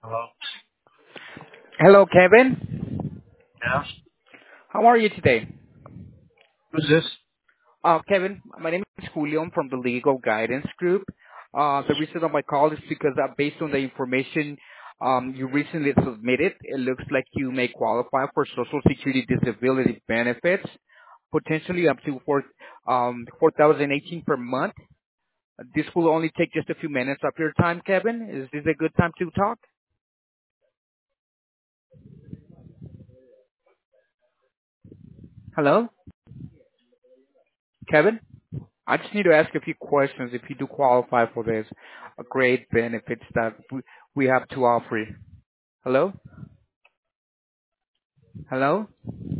Hello? Hello, Kevin. Yeah? How are you today? Who's this? Kevin, my name is Julio. I'm from the Legal Guidance Group. The reason of my call is because based on the information you recently submitted, it looks like you may qualify for Social Security disability benefits, potentially up to 4,018 per month. This will only take just a few minutes of your time, Kevin. Is this a good time to talk? Hello, Kevin? I just need to ask a few questions if you do qualify for this great benefits that we have to offer you. Hello? Hello?